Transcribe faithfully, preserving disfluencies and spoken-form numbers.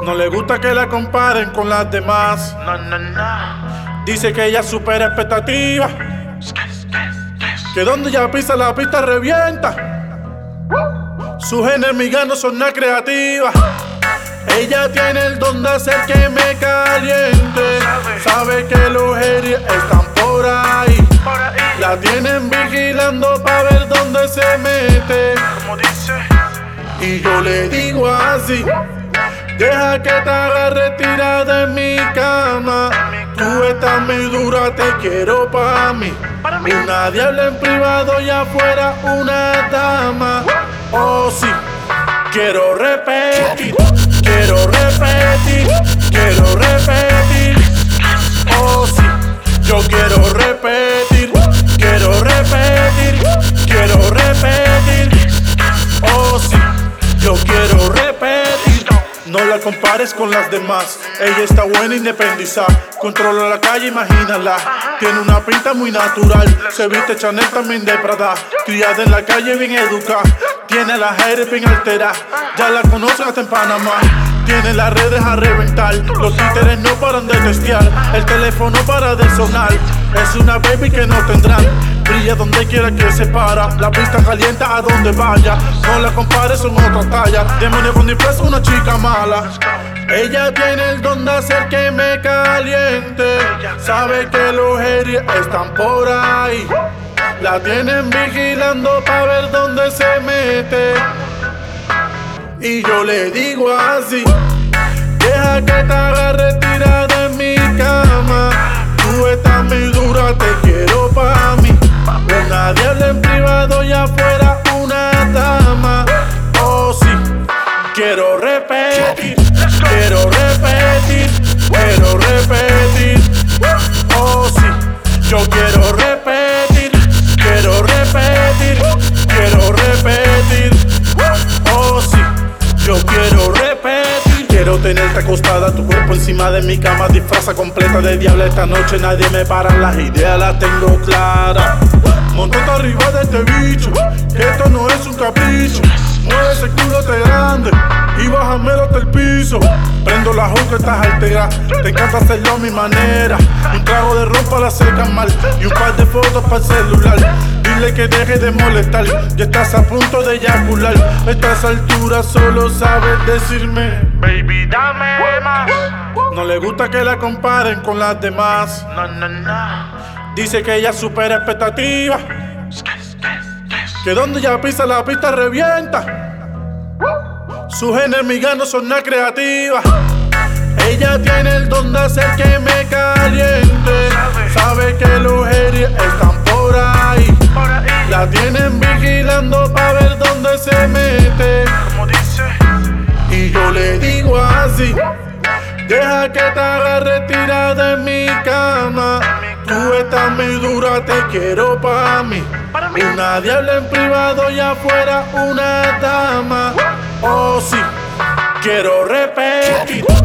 No le gusta que la comparen con las demás. No, no, no. Dice que ella supera expectativas, que donde ella pisa la pista revienta. Sus enemigas no son nada creativas. Ella tiene el don de hacer que me caliente. Sabe que los haters están por ahí. La tienen vigilando pa' ver dónde se mete. Como dice. Y yo le digo así: deja que te agarre tirada en mi cama. Tú estás muy dura, te quiero pa' mí. Una diabla en privado y afuera una dama. Oh sí, quiero repetir, quiero repetir, quiero repetir. Oh sí, yo quiero repetir, quiero repetir, quiero repetir. Oh sí, yo quiero repetir. No la compares con las demás. Ella está buena, independizada. Controla la calle, imagínala. Tiene una pinta muy natural. Se viste Chanel, también de Prada. Criada en la calle, bien educada. Tiene las aires bien alteradas. Ya la conocen hasta en Panamá. Tiene las redes a reventar. Los títeres no paran de testear. El teléfono para de sonar. Es una baby que no tendrán. Brilla donde quiera que se para. La pista calienta a donde vaya. No la compares, son otra talla. Demonio con disfraz, una chica mala. Ella tiene el don de hacer que me caliente. Sabe que los haters están por ahí. La tienen vigilando pa' ver dónde se mete. Y yo le digo así: deja que te agarre tirada en mi cama. Tú estás muy dura, te quiero pa' mí. Una diabla en privado y afuera una dama. Oh sí, quiero repetir, quiero repetir, quiero repetir. Oh sí, yo quiero repetir, quiero repetir, quiero repetir. Oh sí, yo quiero repetir. Quiero tenerte acostada, tu cuerpo encima de mi cama. Disfraza completa de diabla esta noche, nadie me para. Las ideas las tengo claras. Montate arriba de este bicho, que esto no es un capricho. Mueve ese culote grande y bájamelo hasta el piso. Prendo la juca, estás altera. Te encanta hacerlo a mi manera. Un trago de ron para hacer mal y un par de fotos para el celular. Dile que deje de molestar, ya estás a punto de eyacular. A estas alturas solo sabes decirme: Baby, dame más. no le gusta que la comparen con las demás. No, no, no. Dice que ella supera expectativas, que donde ella pisa la pista revienta. Sus enemigas no son nada creativas. Ella tiene el don de hacer que me caliente. Sabe que los haters están por ahí. La tienen vigilando pa' ver dónde se mete. Como dice. Y yo le digo así: deja que te agarre tirada en mi cama. Tú estás muy dura, te quiero pa' mí. Una diabla en privado y afuera una dama. Oh sí, quiero repetir,